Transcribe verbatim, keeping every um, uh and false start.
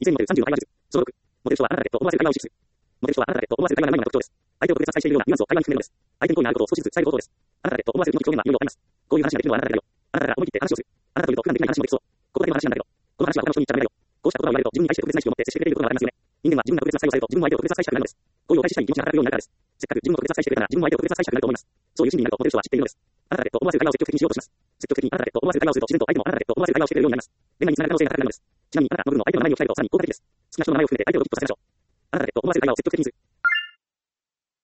以前にモデルさんじゅうの会話術。そのろく。モデルとはあなただけと思わせる会話を意識する。モデルとはあなただけと思わせる会話が何々の特徴です。相手を特別扱いしているようなニュアンスを会話に含めるのです。相手に好意があることを少しずつ伝えることです。あなただけと思わせる気持ち表現はいろいろあります。こういう話ができるのはあなただけだよ。あなたが思い切って話をする。あなたといると普段できない話もできそう。ここだけの話なんだけど。この話は他の人に言っちゃダメだよ。こうしたことが言われると自分に対して特別な意識を持って接してくれていることがわかりますよね。人間は自分が特別な扱いをされると自分も相手を特別な扱いしたくなるのです。こういうお返ししたい気持ちが働くようになるからです。せっかく自分を特別な扱いしてくれたら自分も相手を特別な扱いしたくなると思います。そういう心理になるとモデル人は知っているのです。あなただけと思わせる会話を積極的にしようとします。積極的にあなただけと思わせる会話をすると自然と相手もあなただけと思わせる会話をしてくれるようになります。恋愛につながる可能性が高くなるのです。ちなみにあなたの部分の相手の名前を聞かれるとさらに効果的です。少なくとも名前を含めて相手をドキッとさせましょう。あなただけと思わせる会話を積極的にする。